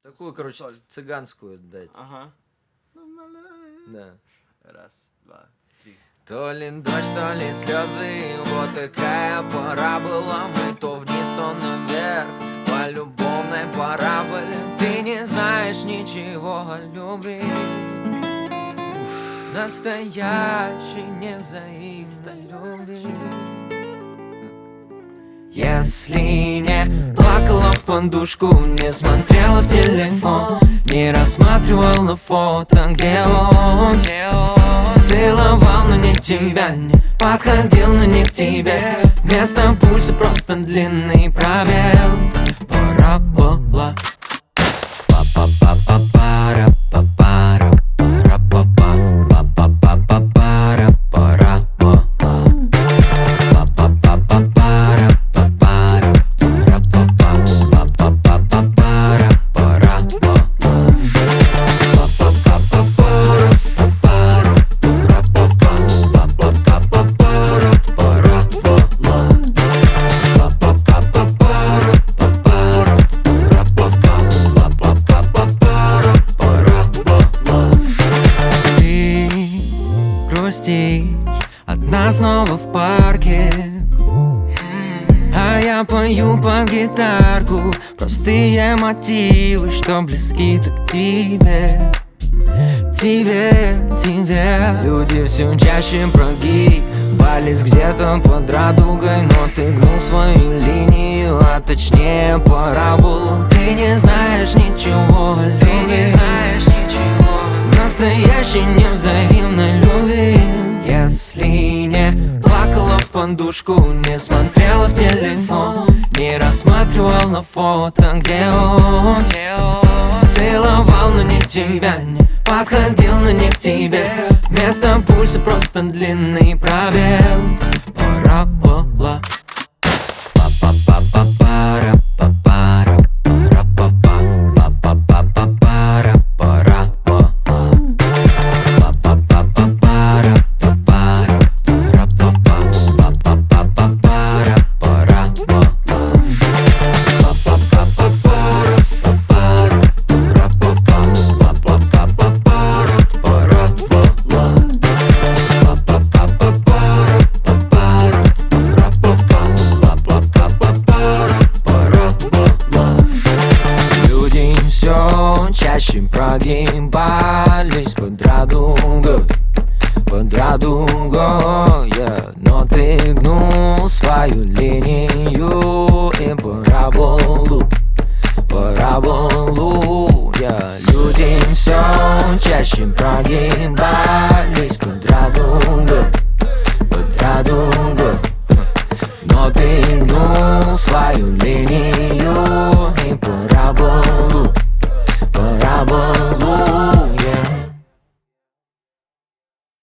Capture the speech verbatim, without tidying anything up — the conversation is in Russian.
Такую, короче, соль. ц- цыганскую дать. Ага. Да. Раз, два, три. То ли дождь, то ли слезы, вот такая пора была. Мы то вниз, то наверх, по любовной параболе. Ты не знаешь ничего о любви, настоящей невзаимной любви. Если не плакала в подушку, не смотрела в телефон, не рассматривала фото, где он, где он целовал, но не тебя, не подходил, но не к тебе. Вместо пульса просто длинный пробел. Парабола. Па-па-па-па-пара, па-пара, пара-па-па, па-па-па-па-пара, парабола. Па-па-па-па-пара, па-пара, пара-па-па, па-па-па-па-пара, парабола. Па-па-па-па-пара, па-пара, пара-па-па, па-па-па-па-пара, парабола. Па-па-па-па-пара, па-пара, ты грустишь одна снова в парке, а я пою под гитарку простые мотивы, что близки так к тебе. Тебе, тебе. Люди все чаще прогибались где-то под радугой, но ты гнул свою линию, а точнее параболу. Ты не знаешь ничего о любви, ты не знаешь ничего настоящей невзаимной любви. Если не плакала в подушку, не смотрела в телефон, не рассматривала фото, где он, где он целовал, но не тебя, не подходил, но не к тебе. Вместо пульса просто длинный пробел. Парабола. Па-па-па-па-пара, па-пара, пара-па-па, па-па-па-па-пара, парабола. Па-па-па-па-пара, па-пара, пара-па-па, па-па-па-па-пара, парабола. Па-па-па-па-пара, па-пара, пара-па-па, па-па-па-па-пара, парабола. Па-па-па-па-пара, па-пара, пара-па-па, па-па-па-пара, парабола. Люди все чаще прогибались под радугой, под радугой, yeah. Но ты гнул свою линию и параболу, параболу, yeah. Люди все чаще прогибались под радугой, под радугой, но ты гнул свою линию и параболу.